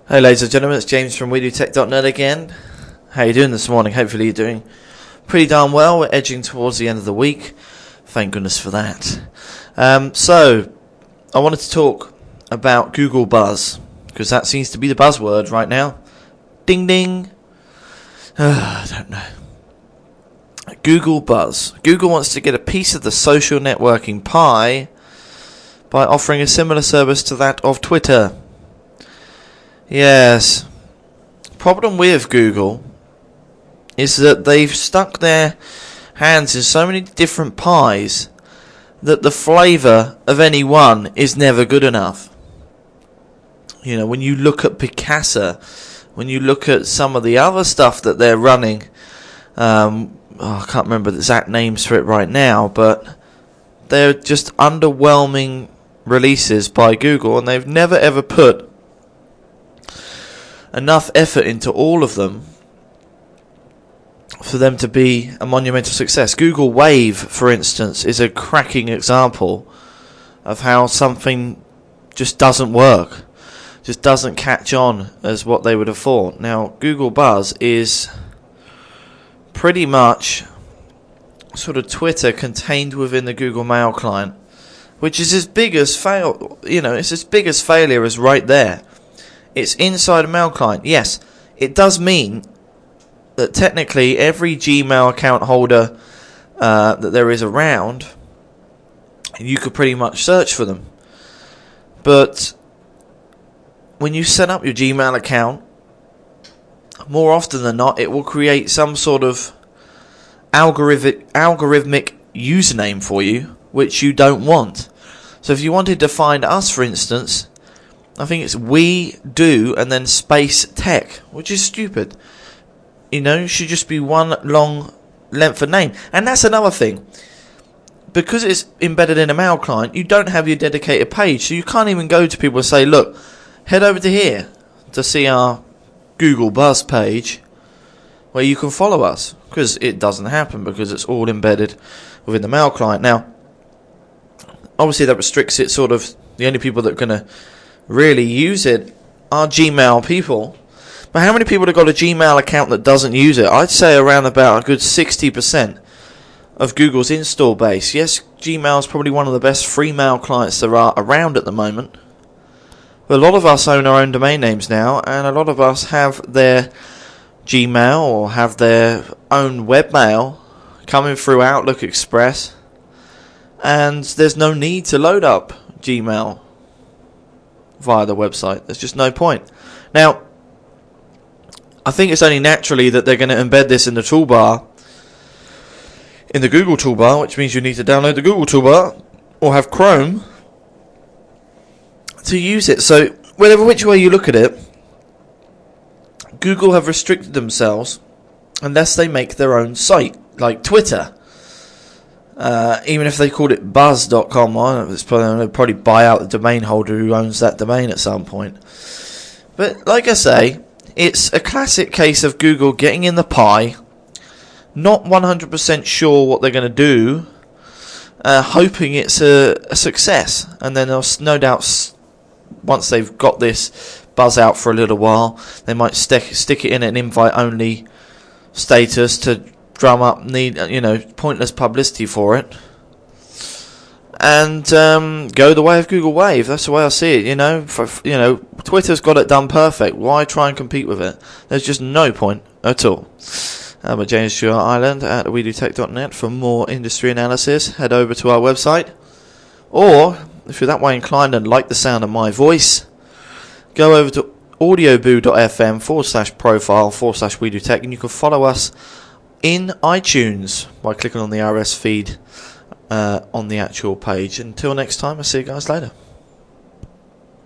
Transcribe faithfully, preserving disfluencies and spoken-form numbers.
Hey ladies and gentlemen, it's James from we do tech dot net again. How you doing this morning? Hopefully you're doing pretty darn well. We're edging towards the end of the week. Thank goodness for that. Um, so, I wanted to talk about Google Buzz, because that seems to be the buzzword right now. Ding ding. Uh, I don't know. Google Buzz. Google wants to get a piece of the social networking pie by offering a similar service to that of Twitter. Yes. Problem with Google is that they've stuck their hands in so many different pies that the flavour of any one is never good enough. You know, when you look at Picasa, when you look at some of the other stuff that they're running, um, oh, I can't remember the exact names for it right now, but they're just underwhelming releases by Google, and they've never ever put enough effort into all of them for them to be a monumental success. Google Wave, for instance, is a cracking example of how something just doesn't work, just doesn't catch on as what they would have thought. Now, Google Buzz is pretty much sort of Twitter contained within the Google Mail client, which is as big as fail. You know, it's as big as failure as right there. It's inside a mail client. Yes, it does mean that technically every Gmail account holder uh, that there is around, you could pretty much search for them. But when you set up your Gmail account, more often than not, it will create some sort of algorithmic, algorithmic username for you, which you don't want. So if you wanted to find us, for instance, I think it's we do and then space tech, which is stupid. You know, it should just be one long length of name. And that's another thing. Because it's embedded in a mail client, you don't have your dedicated page. So you can't even go to people and say, look, head over to here to see our Google Buzz page where you can follow us. Because it doesn't happen, because it's all embedded within the mail client. Now, obviously that restricts it, sort of, the only people that are going to really use it are Gmail people. But how many people have got a Gmail account that doesn't use it? I'd say around about a good sixty percent of Google's install base. Yes, Gmail is probably one of the best free mail clients there are around at the moment. But a lot of us own our own domain names now, and a lot of us have their Gmail or have their own webmail coming through Outlook Express, and there's no need to load up Gmail via the website. There's just no point. Now, I think it's only naturally that they're going to embed this in the toolbar, in the Google toolbar, which means you need to download the Google toolbar or have Chrome to use it. So, whatever which way you look at it, Google have restricted themselves unless they make their own site, like Twitter. Uh, even if they called it buzz dot com, it's probably, they'll probably buy out the domain holder who owns that domain at some point. But like I say, it's a classic case of Google getting in the pie, not one hundred percent sure what they're going to do, uh, hoping it's a, a success. And then they'll no doubt, once they've got this buzz out for a little while, they might stick, stick it in an invite-only status to drum up need you know pointless publicity for it, and um, go the way of Google Wave. That's the way I see it. You know, for, you know, Twitter's got it done perfect. Why try and compete with it? There's just no point at all. I'm at James Stewart Ireland at we do tech dot net. For more industry analysis, head over to our website, or if you're that way inclined and like the sound of my voice, go over to audioboo.fm forward slash profile forward slash we do tech, and you can follow us in iTunes by clicking on the R S feed uh, on the actual page. Until next time, I'll see you guys later.